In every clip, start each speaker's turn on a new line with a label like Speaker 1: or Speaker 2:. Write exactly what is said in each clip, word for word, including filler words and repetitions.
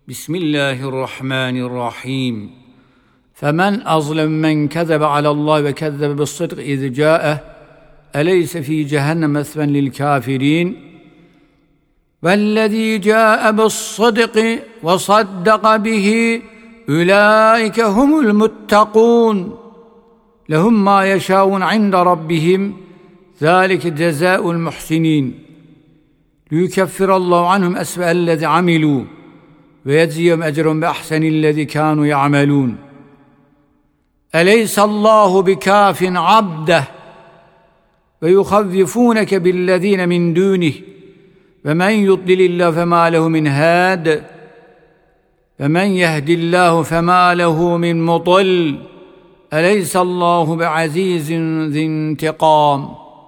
Speaker 1: بسم الله الرحمن الرحيم. فمن أظلم من كذب على الله وكذب بالصدق إذ جاءه أليس في جهنم مثوى للكافرين والذي جاء بالصدق وصدق به أولئك هم المتقون لهم ما يشاءون عند ربهم ذلك جزاء المحسنين ليكفر الله عنهم أسوأ الذي عملوا ويجزيهم أجرهم بأحسن الذي كانوا يعملون. أليس الله بكاف عبده ويخوفونك بالذين من دونه ومن يضلل الله فما له من هاد ومن يهد الله فما له من مضل أليس الله بعزيز ذي انتقام.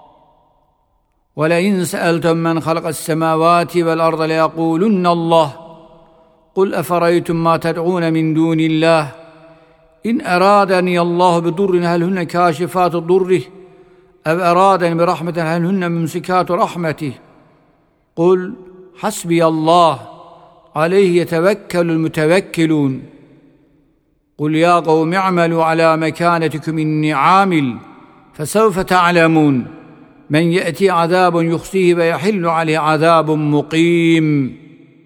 Speaker 1: ولئن سألتم من خلق السماوات والأرض ليقولن الله قل أفرأيتم ما تدعون من دون الله إن أرادني الله بضر هل هن كاشفات ضره أو أرادني برحمة هل هن ممسكات رحمته قل حسبي الله عليه يتوكل المتوكلون. قل يا قوم اعملوا على مكانتكم إني عامل فسوف تعلمون من يأتي عذاب يخزيه ويحل عليه عذاب مقيم.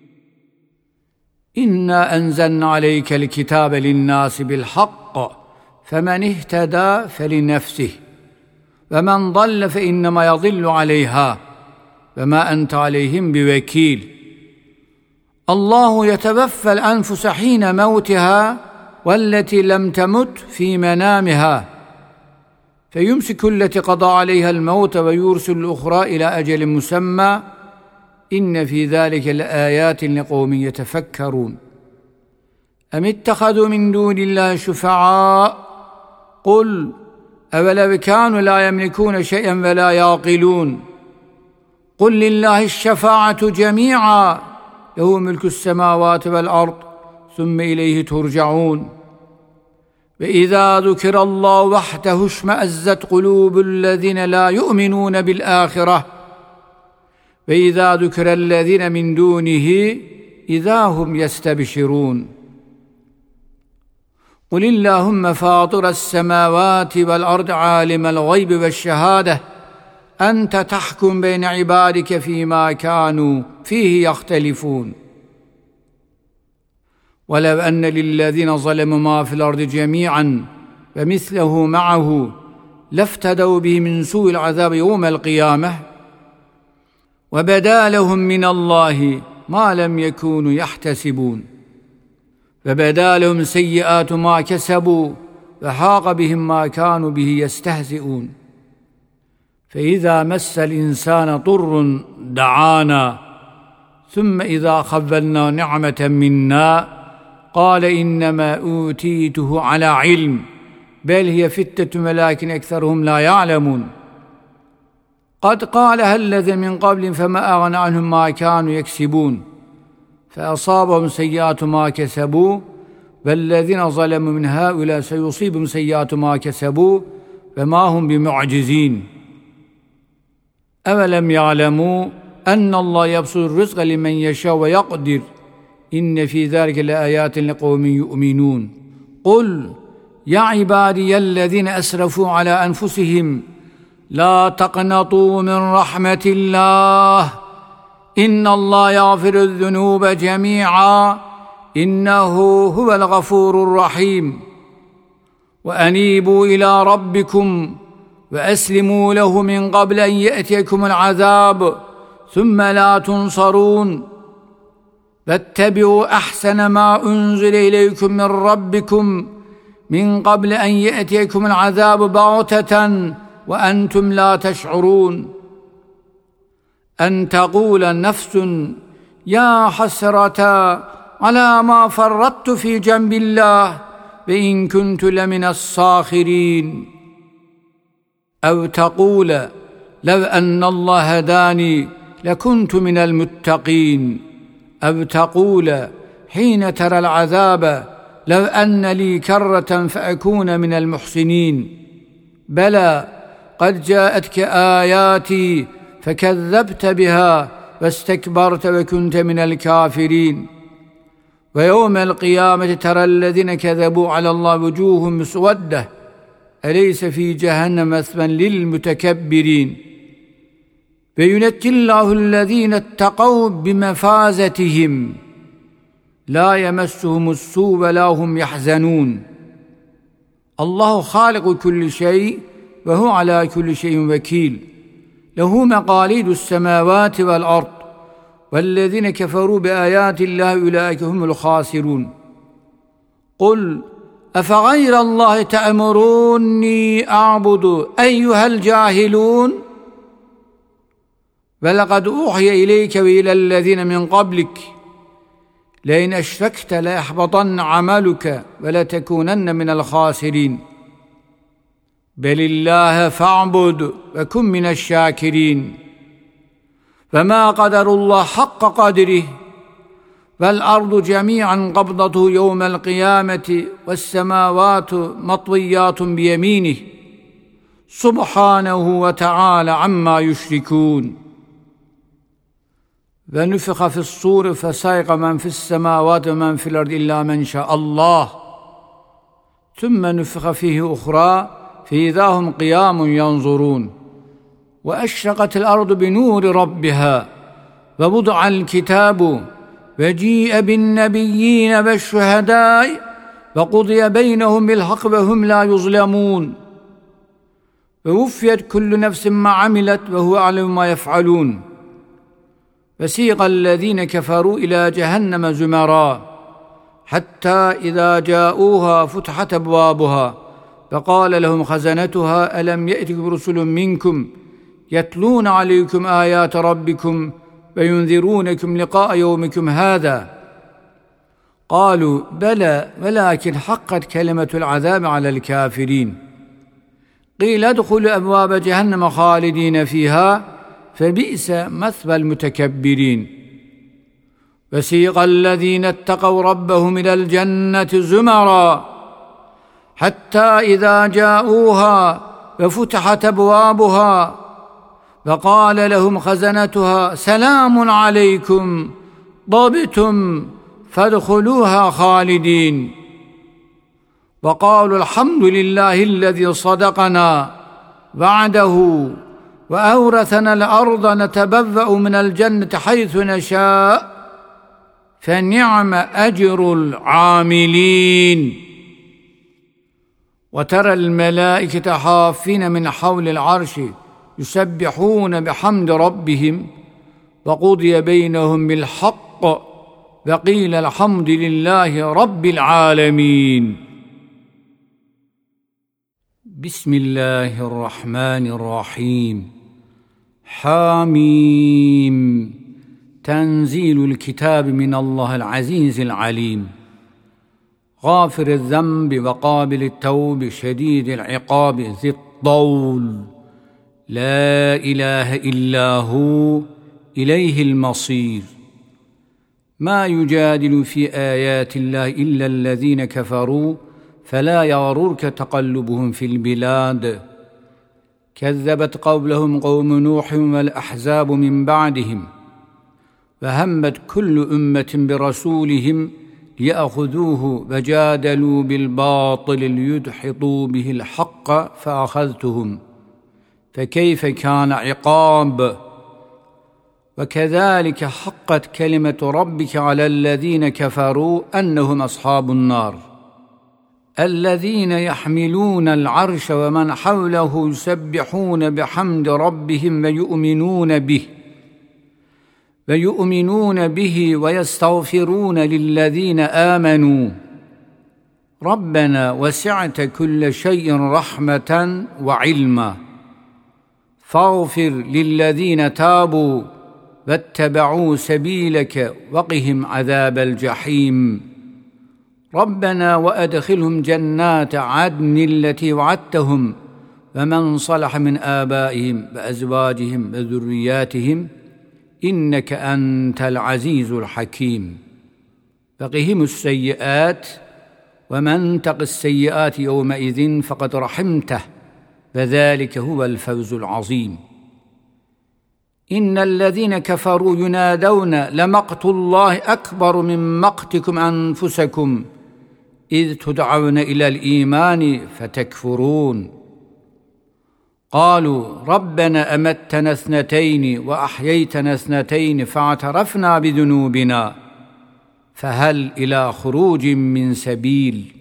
Speaker 1: إنا أنزلنا عليك الكتاب للناس بالحق فمن اهتدى فلنفسه ومن ضل فإنما يضل عليها وما أنت عليهم بوكيل. الله يتوفى الأنفس حين موتها والتي لم تمت في منامها فيمسك التي قضى عليها الموت ويرسل الأخرى إلى أجل مسمى إن في ذلك لآيات لقوم يتفكرون. أم اتخذوا من دون الله شفعاء قل أولو كانوا لا يملكون شيئا ولا يعقلون قل لله الشفاعة جميعا له ملك السماوات والأرض ثم إليه ترجعون. وإذا ذكر الله وحده اشمأزت قلوب الذين لا يؤمنون بالآخرة وإذا ذكر الذين من دونه إذا هم يستبشرون. قل اللهم فاطر السماوات والأرض عالم الغيب والشهادة أنت تحكم بين عبادك فيما كانوا فيه يختلفون. ولو أن للذين ظلموا ما في الأرض جميعا ومثله معه لافتدوا به من سوء العذاب يوم القيامة وبدا لهم من الله ما لم يكونوا يحتسبون وبدا لهم سيئات ما كسبوا وحاق بهم ما كانوا به يستهزئون. فإذا مس الإنسان ضر دعانا ثم إذا خولنا نعمة منا قال إنما أوتيته على علم بل هي فتنة ولكن أكثرهم لا يعلمون. قد قالها الذين من قبل فما أغنى عنهم ما كانوا يكسبون فأصابهم سيئات ما كسبوا والذين ظلموا من هؤلاء سيصيبهم سيئات ما كسبوا وما هم بمعجزين. أولم يعلموا أن الله يبسط الرزق لمن يشاء ويقدر إن في ذلك لآيات لقوم يؤمنون. قل يا عبادي الذين أسرفوا على أنفسهم لا تقنطوا من رحمة الله إن الله يغفر الذنوب جميعا إنه هو الغفور الرحيم. وأنيبوا إلى ربكم وأسلموا له من قبل أن يأتيكم العذاب ثم لا تنصرون فاتبعوا أحسن ما أنزل إليكم من ربكم من قبل أن يأتيكم العذاب بغتة وأنتم لا تشعرون. أن تقول نفس يا حسرة على ما فرطت في جنب الله وإن كنت لمن الساخرين أو تقول لو أن الله هداني لكنت من المتقين أو تقول حين ترى العذاب لو أن لي كرة فأكون من المحسنين بلى قد جاءتك آياتي فكذبت بها واستكبرت وكنت من الكافرين. ويوم القيامة ترى الذين كذبوا على الله وجوههم مسودة أليس في جهنم مثوى للمتكبرين فينجي الله الذين اتقوا بمفازتهم لا يمسهم السوء ولا هم يحزنون. الله خالق كل شيء وهو على كل شيء وكيل، له مقاليد السماوات والأرض، والذين كفروا بآيات الله أولئك هم الخاسرون. قل أفغير الله تأمروني أعبد أيها الجاهلون ولقد أوحي إليك وإلى الذين من قبلك لئن أشركت ليحبطن عملك ولتكونن من الخاسرين بل الله فاعبد وكن من الشاكرين. فما قدر الله حق قدره والأرض جميعا قبضته يوم القيامة والسماوات مطويات بيمينه سبحانه وتعالى عما يشركون. ونفخ في الصور فصعق من في السماوات ومن في الأرض إلا من شاء الله ثم نفخ فيه أخرى فإذا هم قيام ينظرون وأشرقت الأرض بنور ربها ووضع الكتاب وجيء بالنبيين والشهداء وقضي بينهم بالحق وهم لا يظلمون ووفيت كل نفس ما عملت وهو أعلم ما يفعلون. وسيق الذين كفروا إلى جهنم زمرا حتى إذا جاءوها فتحت أبوابها فقال لهم خزنتها ألم يأتكم رسل منكم يتلون عليكم آيات ربكم وينذرونكم لقاء يومكم هذا قالوا بلى ولكن حقت كلمة العذاب على الكافرين. قيل ادخلوا أبواب جهنم خالدين فيها فبئس مثوى المتكبرين. وسيق الذين اتقوا ربهم إلى الجنة زمرا حتى إذا جاءوها وفتحت أبوابها وقال لهم خزنتها سلام عليكم طبتم فادخلوها خالدين وقالوا الحمد لله الذي صدقنا وعده وأورثنا الأرض نتبوأ من الجنة حيث نشاء فنعم أجر العاملين. وترى الملائكة حافين من حول العرش يسبحون بحمد ربهم وقضي بينهم بالحق وقيل الحمد لله رب العالمين. بسم الله الرحمن الرحيم. حاميم تنزيل الكتاب من الله العزيز العليم غافر الذنب وقابل التوب شديد العقاب ذي الطول لا إله إلا هو إليه المصير. ما يجادل في آيات الله إلا الذين كفروا فلا يغررك تقلبهم في البلاد. كذبت قبلهم قوم نوح والأحزاب من بعدهم فهمت كل أمة برسولهم ليأخذوه وجادلوا بالباطل ليدحضوا به الحق فأخذتهم فكيف كان عقاب. وكذلك حقت كلمة ربك على الذين كفروا أنهم أصحاب النار الذين يحملون العرش ومن حوله يسبحون بحمد ربهم ويؤمنون به ويؤمنون به ويستغفرون للذين آمنوا ربنا وسعت كل شيء رحمة وعلما فاغفر للذين تابوا واتبعوا سبيلك وقهم عذاب الجحيم. ربنا وأدخلهم جنات عدن التي وعدتهم ومن صلح من آبائهم وأزواجهم وذرياتهم إنك أنت العزيز الحكيم. فقهم السيئات ومن تق السيئات يومئذ فقد رحمته وذلك هو الفوز العظيم. إن الذين كفروا ينادون لمقت الله أكبر من مقتكم أنفسكم إذ تدعون إلى الإيمان فتكفرون قالوا ربنا أمتنا اثنتين وأحييتنا اثنتين فاعترفنا بذنوبنا فهل إلى خروج من سبيل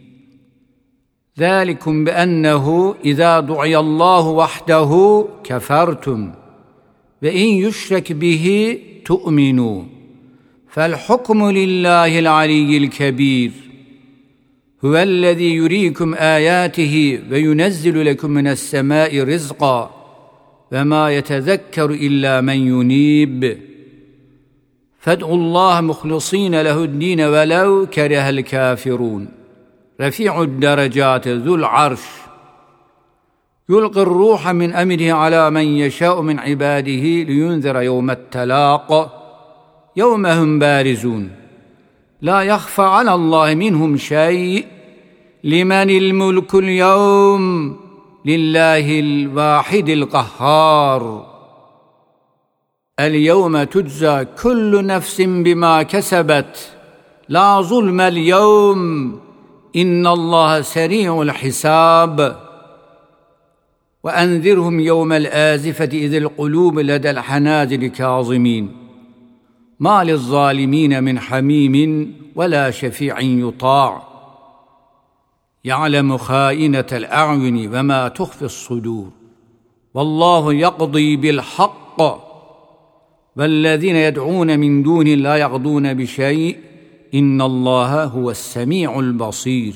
Speaker 1: ذلكم بأنه إذا دعي الله وحده كفرتم وإن يشرك به تؤمنوا فالحكم لله العلي الكبير هو الذي يريكم آياته وينزل لكم من السماء رزقا وما يتذكر إلا من ينيب فادعوا الله مخلصين له الدين ولو كره الكافرون رفيع الدرجات ذو العرش يلقي الروح من أمره على من يشاء من عباده لينذر يوم التلاق يوم هم بارزون لا يخفى على الله منهم شيء لمن الملك اليوم لله الواحد القهار اليوم تجزى كل نفس بما كسبت لا ظلم اليوم إن الله سريع الحساب وأنذرهم يوم الآزفة إذ القلوب لدى الحناجر كاظمين ما للظالمين من حميم ولا شفيع يطاع يعلم خائنة الأعين وما تخفي الصدور والله يقضي بالحق والذين يدعون من دونه لا يقضون بشيء إن الله هو السميع البصير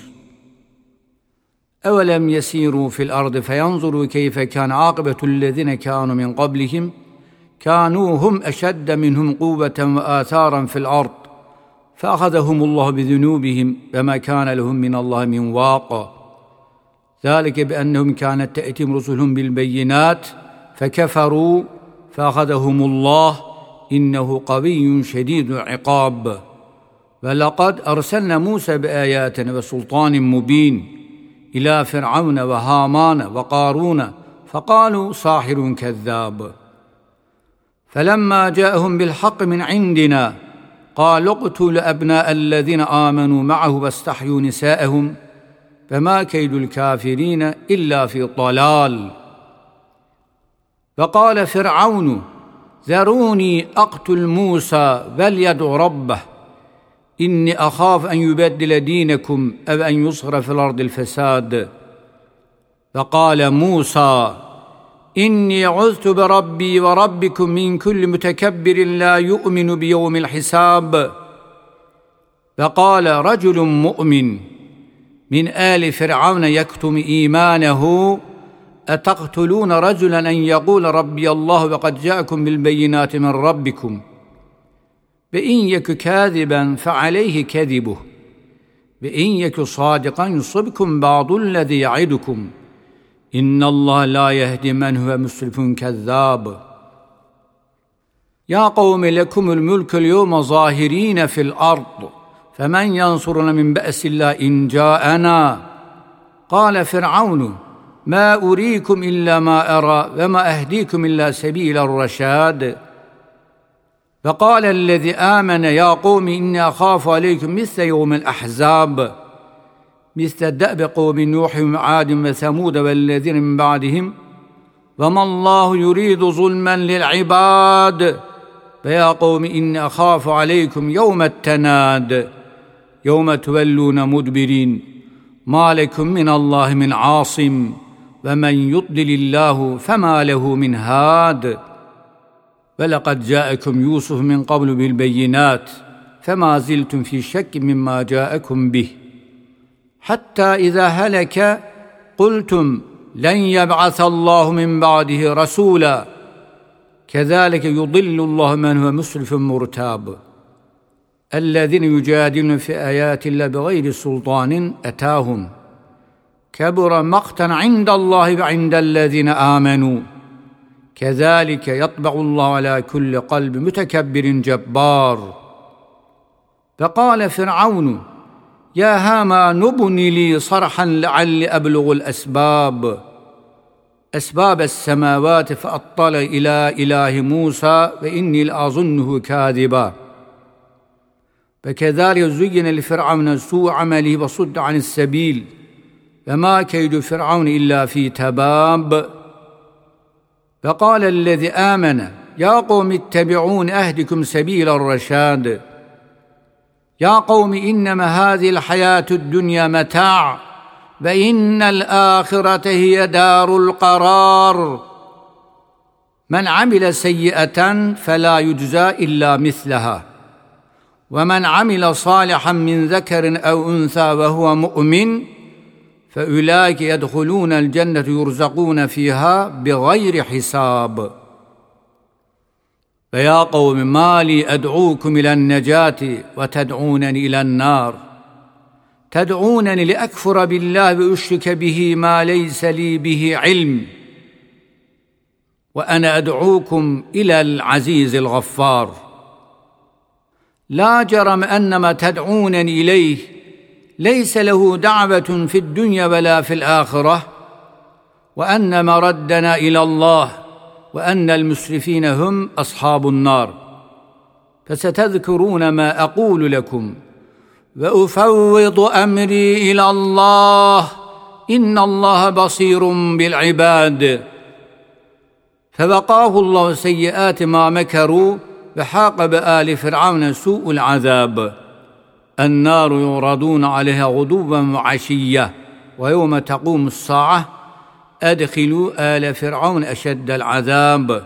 Speaker 1: أولم يسيروا في الأرض فينظروا كيف كان عاقبة الذين كانوا من قبلهم كانوا هم أشد منهم قوة وآثارا في الأرض فأخذهم الله بذنوبهم وما كان لهم من الله من واق ذلك بأنهم كانت تأتيهم رسلهم بالبينات فكفروا فأخذهم الله إنه قوي شديد العقاب ولقد أرسلنا موسى بآياتنا وسلطان مبين إلى فرعون وهامان وقارون فقالوا ساحر كذاب فلما جاءهم بالحق من عندنا قالوا اقتلوا أبناء الذين آمنوا معه واستحيوا نساءهم فما كيد الكافرين إلا في ضلال فقال فرعون ذروني أقتل موسى وليدع ربه إني أخاف أن يبدل دينكم أو أن يصهر في الأرض الفساد فقال موسى إني عذت بربي وربكم من كل متكبر لا يؤمن بيوم الحساب فقال رجل مؤمن من آل فرعون يكتم إيمانه أتقتلون رجلا أن يقول ربي الله وقد جاءكم بالبينات من ربكم وإن يك كاذبا فعليه كذبه وإن يك صادقا يصبكم بعض الذي يعدكم إن الله لا يهدي من هو مسرف كذاب يا قوم لكم الملك اليوم ظاهرين في الأرض فمن ينصرنا من بأس الله إن جاءنا قال فرعون ما أريكم إلا ما أرى وما أهديكم إلا سبيل الرشاد فقال الذي آمن يا قوم إني أخاف عليكم مثل يوم الأحزاب مثل دأب قوم نوح وعاد وثمود والذين من بعدهم وما الله يريد ظلما للعباد فيا قوم إني أخاف عليكم يوم التناد يوم تولون مدبرين ما لكم من الله من عاصم ومن يضلل الله فما له من هاد ولقد جاءكم يوسف من قبل بالبينات فما زلتم في شك مما جاءكم به حتى إذا هلك قلتم لن يبعث الله من بعده رسولا كذلك يضل الله من هو مسرف مرتاب الذين يجادلون في آيات الله بغير سلطان أتاهم كبر مقتا عند الله وعند الذين آمنوا كذلك يطبع الله على كل قلب متكبر جبار فقال فرعون يا هامان ابن لي صرحا لعلي أبلغ الأسباب أسباب السماوات فأطلع إلى إله موسى وإني لأظنه كاذبا. فكذلك زين لفرعون سوء عمله وصد عن السبيل وما كيد فرعون إلا في تباب. فقال الذي آمن يا قوم اتبعون أهدكم سبيل الرشاد. يا قوم إنما هذه الحياة الدنيا متاع وإن الآخرة هي دار القرار. من عمل سيئة فلا يجزى إلا مثلها ومن عمل صالحا من ذكر أو أنثى وهو مؤمن فأولئك يدخلون الجنة يرزقون فيها بغير حساب. فيا قوم ما لي أدعوكم إلى النجاة وتدعونني إلى النار. تدعونني لأكفر بالله وأشرك به ما ليس لي به علم وأنا أدعوكم إلى العزيز الغفار. لا جرم أن ما تدعونني إليه ليس له دعوة في الدنيا ولا في الآخرة وأن مردنا إلى الله وأن المسرفين هم أصحاب النار. فستذكرون ما أقول لكم وأفوض أمري إلى الله إن الله بصير بالعباد. فوقاه الله سيئات ما مكروا وحاق بآل فرعون سوء العذاب. النار يعرضون عليها غدوا وعشية ويوم تقوم الساعة أدخلوا آل فرعون أشد العذاب.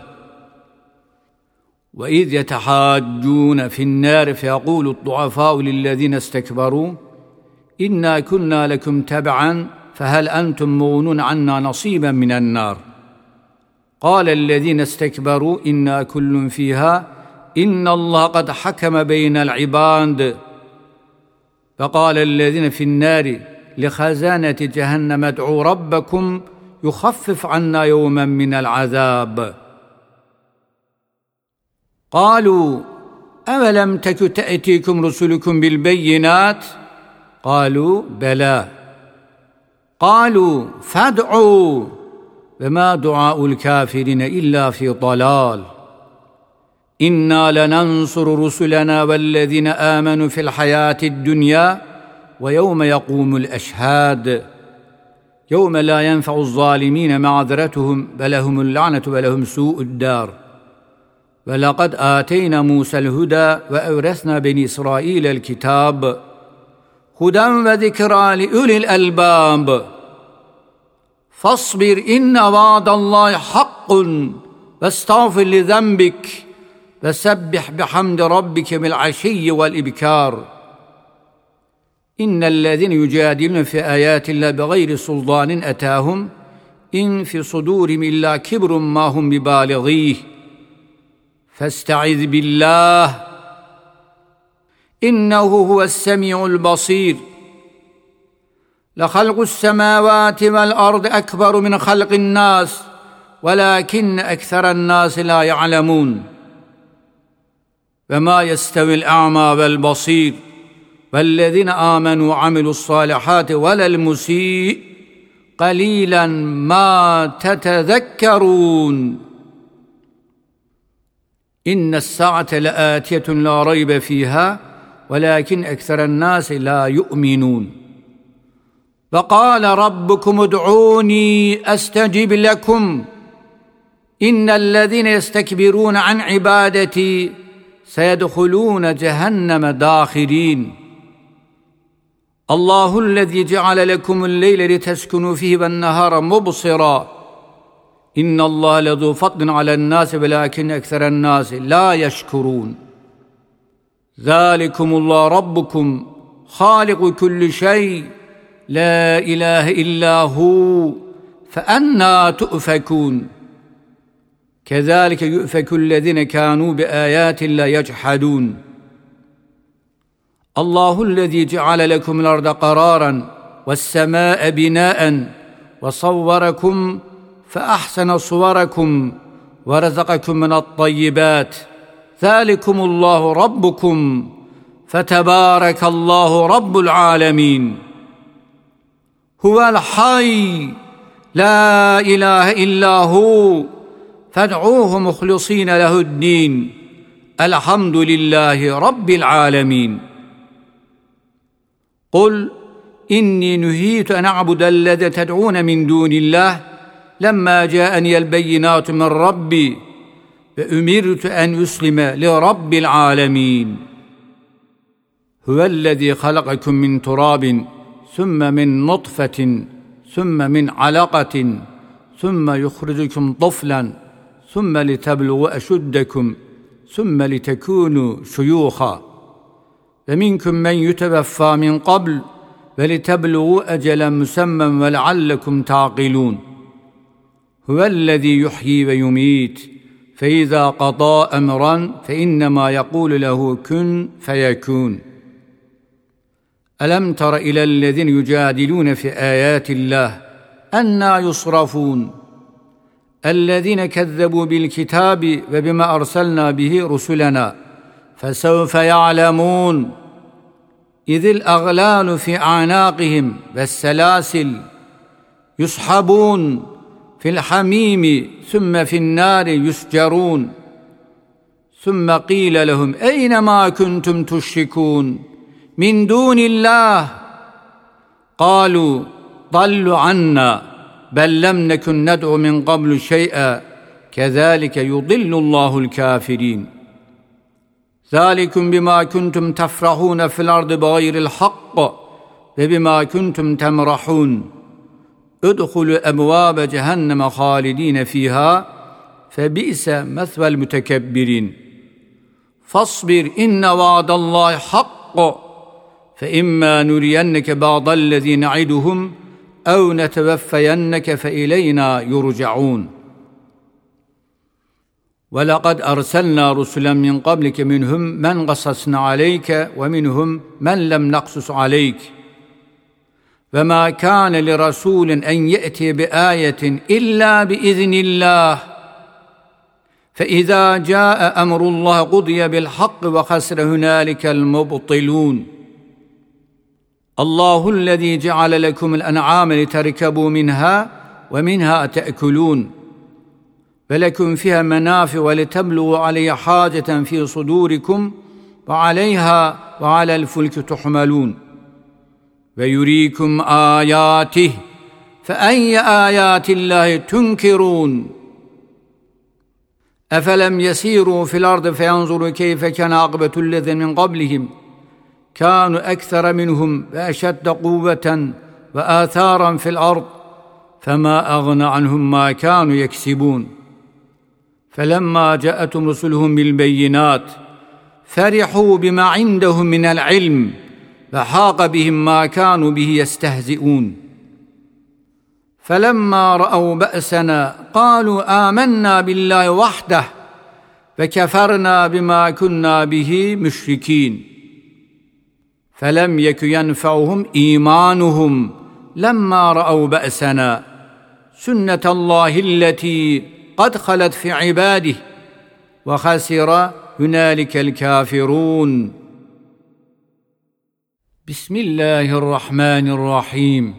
Speaker 1: وإذ يتحاجون في النار فيقول الضعفاء للذين استكبروا إنا كنا لكم تبعا فهل أنتم مغنون عنا نصيبا من النار. قال الذين استكبروا إنا كل فيها إن الله قد حكم بين العباد. فقال الذين في النار لخزانة جهنم ادعوا ربكم يخفف عنا يوما من العذاب. قالوا أولم تك تأتيكم رسلكم بالبينات قالوا بلى. قالوا فادعوا وما دعاء الكافرين إلا في ضلال. إنا لننصر رسلنا والذين آمنوا في الحياة الدنيا ويوم يقوم الأشهاد يوم لا ينفع الظالمين معذرتهم ولهم اللعنة ولهم سوء الدار. ولقد آتينا موسى الهدى وأورثنا بني إسرائيل الكتاب هدى وذكرى لأولي الألباب. فاصبر إن وعد الله حق واستغفر لذنبك وسبح بحمد ربك بالعشي والإبكار. إن الذين يجادلون في آيات الله بغير سلطان أتاهم إن في صدورهم إلا كبر ما هم ببالغيه فاستعذ بالله إنه هو السميع البصير. لخلق السماوات والأرض أكبر من خلق الناس ولكن أكثر الناس لا يعلمون. وما يستوي الأعمى والبصير والذين آمنوا وعملوا الصالحات ولا المسيء قليلا ما تتذكرون. إن الساعة لآتية لا ريب فيها ولكن أكثر الناس لا يؤمنون. فقال ربكم ادعوني أستجب لكم إن الذين يستكبرون عن عبادتي سيدخلون جهنم داخرين. الله الذي جعل لكم الليل لتسكنوا فيه والنهار مبصرا إن الله لذو فضل على الناس ولكن أكثر الناس لا يشكرون. ذلكم الله ربكم خالق كل شيء لا إله إلا هو فأنى تؤفكون. كذلك يؤفك الذين كانوا بآيات الله يجحدون. الله الذي جعل لكم الأرض قرارا والسماء بناء وصوركم فأحسن صوركم ورزقكم من الطيبات. ذلكم الله ربكم فتبارك الله رب العالمين. هو الحي لا إله إلا هو فادعوه مخلصين له الدين الحمد لله رب العالمين. قل إني نهيت أن أعبد الذي تدعون من دون الله لما جاءني البينات من ربي فأمرت أن أسلم لرب العالمين. هو الذي خلقكم من تراب ثم من نطفة ثم من علقة ثم يخرجكم طفلا ثم لتبلغوا أشدكم ثم لتكونوا شيوخا فمنكم من يتوفى من قبل ولتبلغوا أجلا مسمى ولعلكم تعقلون. هو الذي يحيي ويميت فإذا قضى أمرا فإنما يقول له كن فيكون. ألم تر إلى الذين يجادلون في آيات الله أنى يصرفون الذين كذبوا بالكتاب وبما أرسلنا به رسلنا فسوف يعلمون إذ الأغلال في أعناقهم والسلاسل يسحبون في الحميم ثم في النار يسجرون ثم قيل لهم أين ما كنتم تشركون من دون الله قالوا ضلوا عنا بل لم نكن ندعو من قبل شيئا كذلك يضل الله الكافرين. ذلكم بما كنتم تفرحون في الأرض بغير الحق وبما كنتم تمرحون ادخلوا أبواب جهنم خالدين فيها فبئس مثوى المتكبرين. فاصبر إن وعد الله حق فإما نرينك بعض الذي نعدهم أو نتوفينك فإلينا يرجعون. ولقد أرسلنا رسلا من قبلك منهم من قصصنا عليك ومنهم من لم نقصص عليك وما كان لرسول أن يأتي بآية إلا بإذن الله فإذا جاء أمر الله قضي بالحق وخسر هنالك المبطلون. الله الذي جعل لكم الأنعام لتركبوا منها ومنها تأكلون ولكم فيها منافع ولتبلغوا عليها حاجة في صدوركم وعليها وعلى الفلك تحملون ويريكم آياته فأي آيات الله تنكرون. أفلم يسيروا في الأرض فينظروا كيف كان عاقبة الذين من قبلهم كانوا أكثر منهم وأشد قوة وآثارا في الأرض فما أغنى عنهم ما كانوا يكسبون. فلما جاءتهم رسلهم بالبينات فرحوا بما عندهم من العلم فحاق بهم ما كانوا به يستهزئون. فلما رأوا بأسنا قالوا آمنا بالله وحده فكفرنا بما كنا به مشركين. فلم يك ينفعهم إيمانهم لما رأوا بأسنا سنة الله التي قد خلت في عباده وخسر هنالك الكافرون. بسم الله الرحمن الرحيم.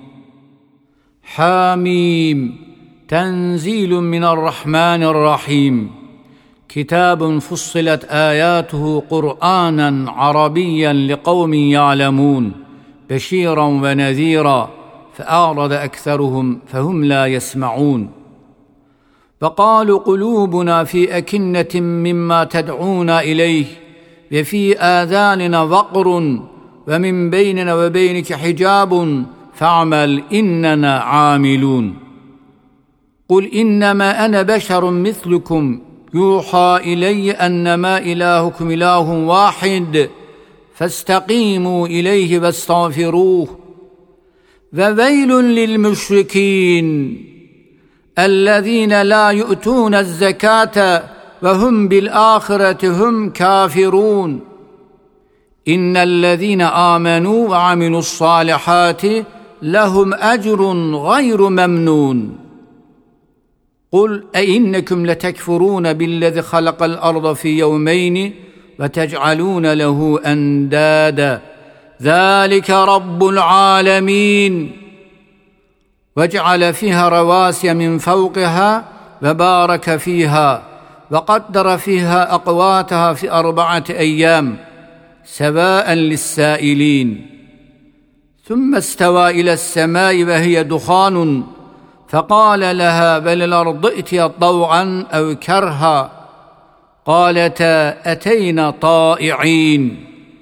Speaker 1: حاميم تنزيل من الرحمن الرحيم كتاب فصلت آياته قرآنا عربيا لقوم يعلمون بشيرا ونذيرا فأعرض أكثرهم فهم لا يسمعون. فقالوا قلوبنا في أكنة مما تدعونا إليه وفي آذاننا وقر ومن بيننا وبينك حجاب فاعمل إننا عاملون. قل إنما أنا بشر مثلكم يوحى إلي أنما إلهكم إله واحد فاستقيموا إليه واستغفروه. وويل للمشركين الذين لا يؤتون الزكاة وهم بالآخرة هم كافرون. إن الذين آمنوا وعملوا الصالحات لهم أجر غير ممنون. قل أئنكم لتكفرون بالذي خلق الأرض في يومين وتجعلون له أندادا ذلك رب العالمين. وجعل فيها رواسي من فوقها وبارك فيها وقدر فيها أقواتها في أربعة أيام سواء للسائلين. ثم استوى إلى السماء وهي دخان فقال لها بل الأرض ائتيا طوعا أو كرها قالتا أتينا طائعين.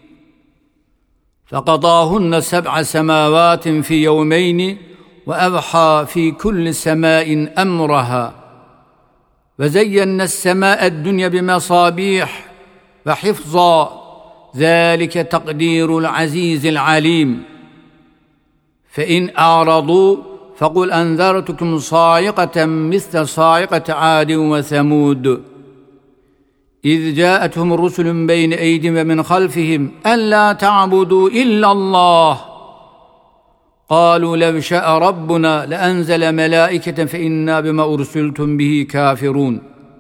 Speaker 1: فقضاهن سبع سماوات في يومين وأوحى في كل سماء أمرها. وزينا السماء الدنيا بمصابيح وحفظا ذلك تقدير العزيز العليم. فإن أعرضوا فقل أنذرتكم صاعقة مثل صاعقة عاد وثمود إذ جاءتهم الرسل بين أيديهم ومن خلفهم ألا تعبدوا إلا الله قالوا لو شاء ربنا لأنزل ملائكة فإنا بما أرسلتم به كافرون.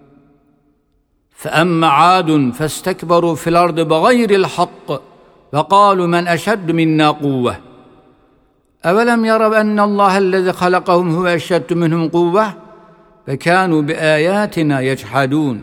Speaker 1: فأما عاد فاستكبروا في الأرض بغير الحق وقالوا من أشد منا قوة أولم يروا أن الله الذي خلقهم هو أشد منهم قوة فكانوا بآياتنا يجحدون.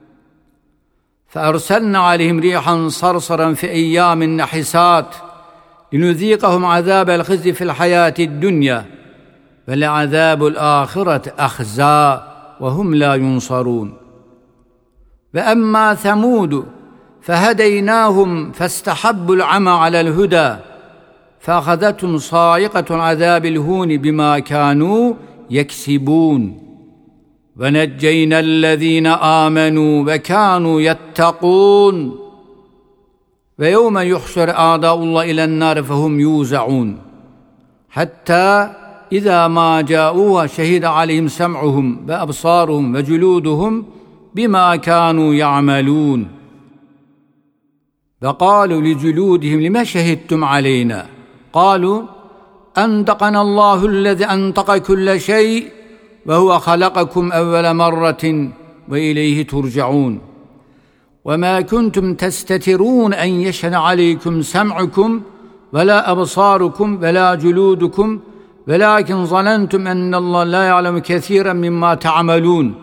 Speaker 1: فأرسلنا عليهم ريحا صرصرا في أيام نحسات لنذيقهم عذاب الخزي في الحياة الدنيا ولعذاب الآخرة أخزى وهم لا ينصرون. وأما ثمود فهديناهم فاستحبوا العمى على الهدى فأخذتهم صاعقة عذاب الهون بما كانوا يكسبون. ونجينا الذين آمنوا وكانوا يتقون. ويوم يحشر أعداء الله إلى النار فهم يوزعون حتى إذا ما جاءوها شهد عليهم سمعهم وأبصارهم وجلودهم بما كانوا يعملون. فقالوا لجلودهم لما شهدتم علينا قالوا أنطقنا الله الذي أنطق كل شيء وهو خلقكم أول مرة وإليه ترجعون. وما كنتم تستترون أن يشهد عليكم سمعكم ولا أبصاركم ولا جلودكم ولكن ظننتم أن الله لا يعلم كثيرا مما تعملون.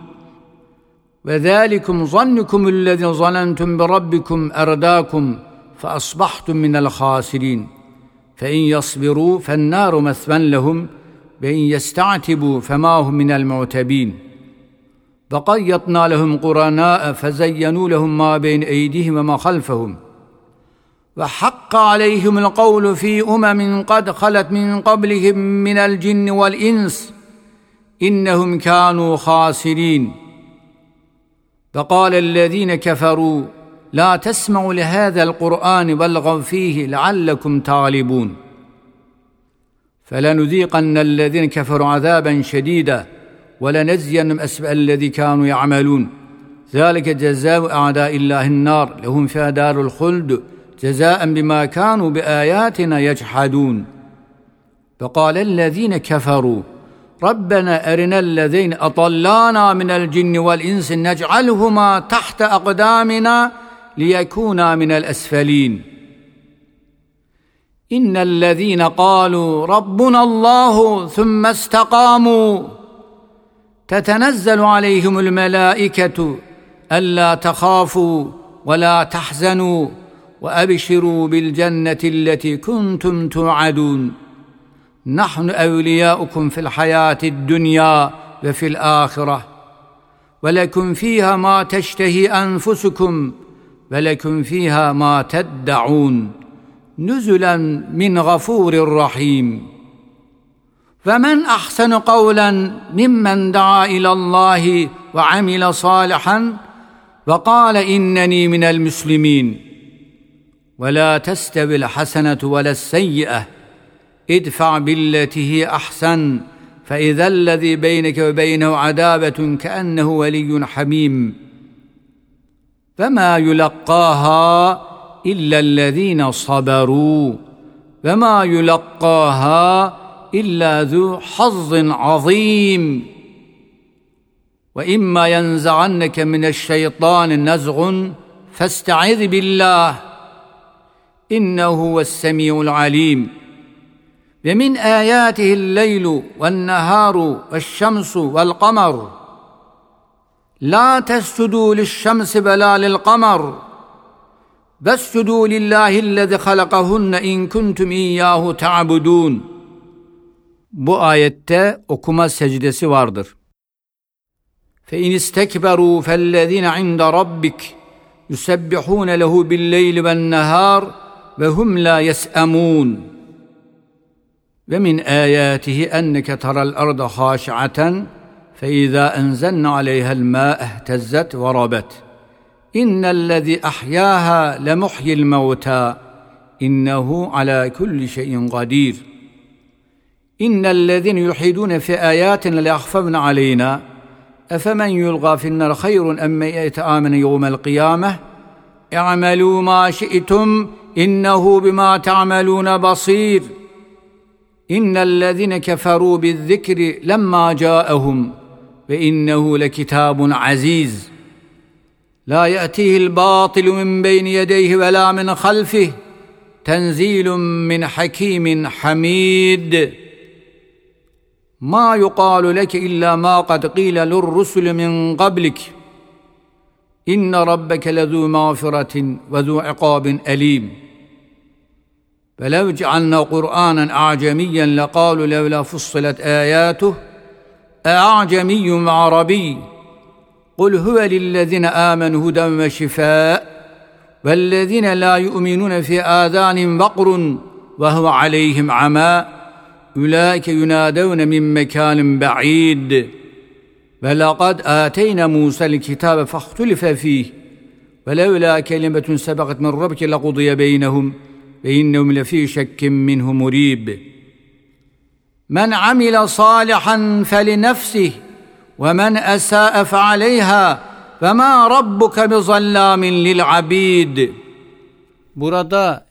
Speaker 1: وذلكم ظنكم الذي ظننتم بربكم أرداكم فأصبحتم من الخاسرين. فإن يصبروا فالنار مثوى لهم وإن يستعتبوا فما هم من المعتبين. فقيضنا لهم قرناء فزينوا لهم ما بين أيديهم وما خلفهم وحق عليهم القول في أمم قد خلت من قبلهم من الجن والإنس إنهم كانوا خاسرين. فقال الذين كفروا لا تسمعوا لهذا القرآن والغوا فيه لعلكم تغلبون. فلنذيقن الذين كفروا عذابا شديدا ولنجزينهم أسوأ الذي كانوا يعملون ذلك جزاء أعداء الله النار لهم فيها دار الخلد جزاء بما كانوا بآياتنا يجحدون. فقال الذين كفروا ربنا أرنا الذين أضلانا من الجن والإنس نجعلهما تحت أقدامنا ليكونا من الأسفلين. إن الذين قالوا ربنا الله ثم استقاموا تتنزل عليهم الملائكة ألا تخافوا ولا تحزنوا وأبشروا بالجنة التي كنتم توعدون نحن أولياؤكم في الحياة الدنيا وفي الآخرة ولكم فيها ما تشتهي أنفسكم ولكم فيها ما تدعون نزلا من غفور رحيم. فمن أحسن قولا ممن دعا إلى الله وعمل صالحا وقال إنني من المسلمين. ولا تستوي الحسنة ولا السيئة ادفع بالتي هي أحسن فإذا الذي بينك وبينه عداوة كأنه ولي حميم. فما يلقاها إلا الذين صبروا وما يلقاها إلا ذو حظ عظيم. وإما ينزعنك من الشيطان نزغ فاستعذ بالله إنه هو السميع العليم. Ve min ayatihi'l leylu ve'n-neharu ve'ş-şemsu ve'l-kamer. La tescudu li'ş-şemsi ve la lil-kamer. Vescudu lillahi'llezî halakahunne in kuntum iyyahu ta'budun. Bu ayette okuma secdesi vardır. Fe in istekberu fellezîne inde rabbik yusebbihûne lehu bil-leyli ve'n-nehâr ve hum la yes'emûn. Ve min âyâtihi enneke teral arda hâşi'aten fe izâ enzelna aleyha'l mâ'e ihtazzet ve rabet. İnnellezî ahyâhâ lemuhyil mevtâ innehu alâ kulli şeyin kadîr. İnnellezîne yulhidûne fi âyâtina leahfevne aleynâ efemen yulgâ finnâr hayrun emme ye'te âmene yevmel kıyâmeh i'melû mâ şi'tum innehu bimâ ta'melûne basîr. İnnellezîne keferû bizzikri lemmâ câehum ve innehu lekitâbun azîz. La ye'tihi'l bâtilu min beyni yedeyhi ve lâ min halfihi tenzîlun min hakîmin hamîd. Ma yuqalu leke illa ma qad qîle lirrusul min qablik. İnne rabbeke lezû mağfiretin ve zû iqâbin elîm. Velev cealna Kur'anen a'cemiyyen leqâlu levlâ fussilet âyâtuh e'acemiyyun ve arabiy. Kul huve lillezîne âmenû huden ve şifâ vellezîne lâ yu'minûne fî âzânihim vakrun ve huve aleyhim amâ ulaike yunâdevne min mekânin ba'îd. Ve laqad âteyna Musa'l kitâbe fahtulife fîh ve levlâ kelimetun sebeqet min rabbike lequdiye beynehum ve innehum lefî şekkin minhu murîb. Men amile sâlihan felinefsih ve men esâe fealeyhâ ve mâ rabbuke bizallâmin lil'abîd. Burada